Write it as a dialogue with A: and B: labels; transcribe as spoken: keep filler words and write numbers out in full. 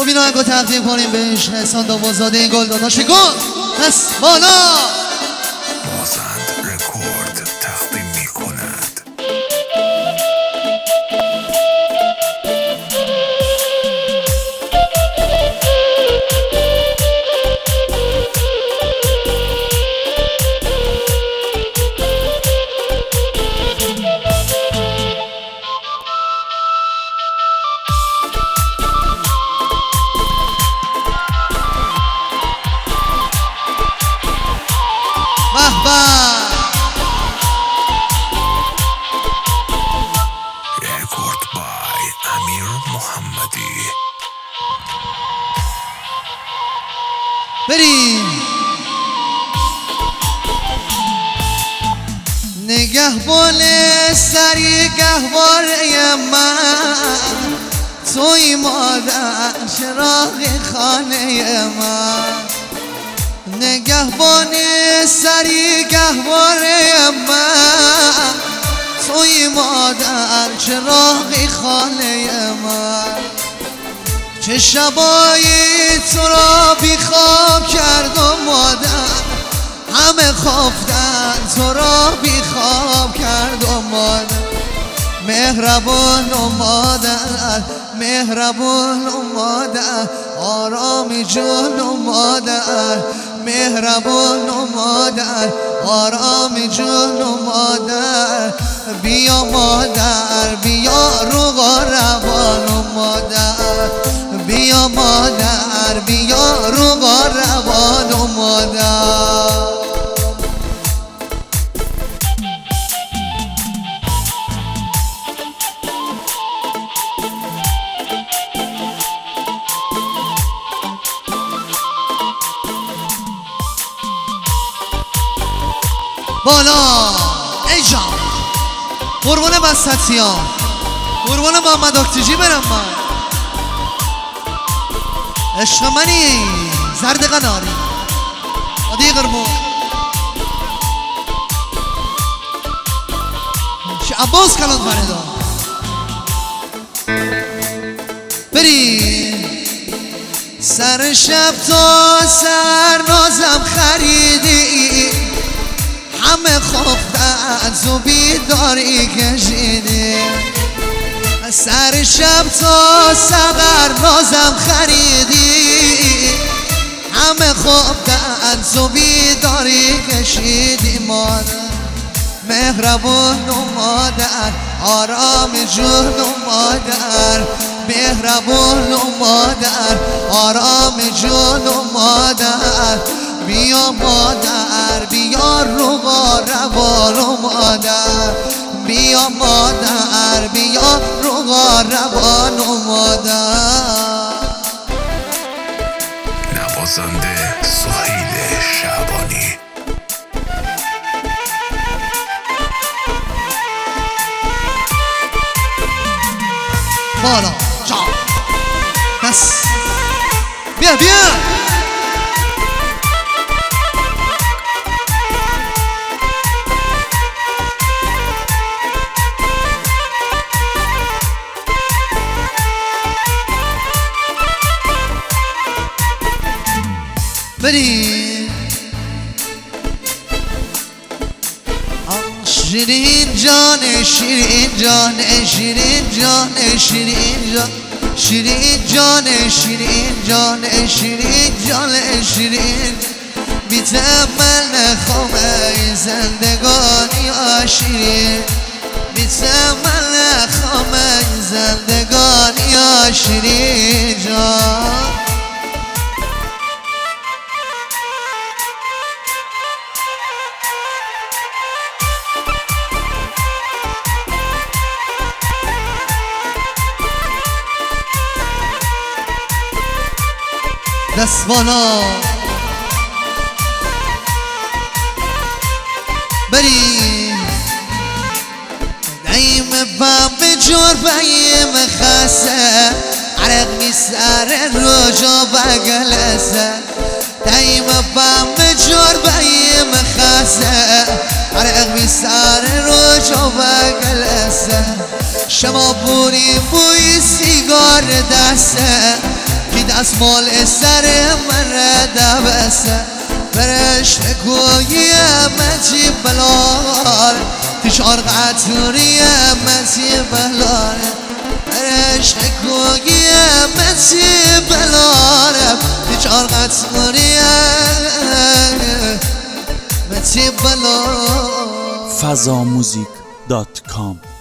A: خب این آهنگو تقدیم کنیم بهش حسان داموزاده گل داداش گل دست بالا.
B: بازند رکورد تقدیم می کند. رکورد بای امیر محمدی.
A: بریم نگهبان سری گهواره من، توی مادر چراغ خانه من. نگهبان سری گهواره من، توی مادر چراغ خانه من. چه شبایی تو را بی خواب کردم مادر، همه خفتن تو را بی خواب کردم مادر. مهربان و مادر، مهربان و مادر، آرام جون و مادر. مهربان و مادر، آرام جون و مادر. بیا مادر بیا روغا روان و مادر. بیا مادر بیا روغا روان و مادر. بالا ای جان قربان بستیان، قربان محمد اکتیجی برم من. عشق منی زرد قناری عادی قرمون عباس کلان فردا. بریم سر شب تا سر نازم خریدی، همه خفتن تو بیداری کشیدی. سر شب تا سقر نازم خریدی، همه خفتن تو بیداری کشیدی مادر. مهربان و مادر، آرام جون و مادر. مهربان و مادر، آرام جون و مادر. بیا مادر بیا روغا روان و مادر. بیا مادر بیا روغا روان و مادر.
B: نوازنده سهیل شعبانی.
A: بالا جان بس بیا بیا. بریم شیرین جان شیرین جان شیرین جان شیرین جان شیرین جان شیرین جان شیرین جان شیرین. بی تمل خامه زندگانی شیرین. بی تمل خامه زندگانی شیرین جان. دست بالا بریم نیم بم به جور بیم خسته، عرق می سر رو جا بگلسه. نیم بم به جور بیم خسته، عرق می سر رو جا بگلسه. شما بوریم بوی سیگار دسته، کی مال سر من دبسه برش گویی متی بلال تشعر قطوری متی بلال برش گویی متی بلال تشعر قطوری متی بلال
C: فضاموزیک دات کام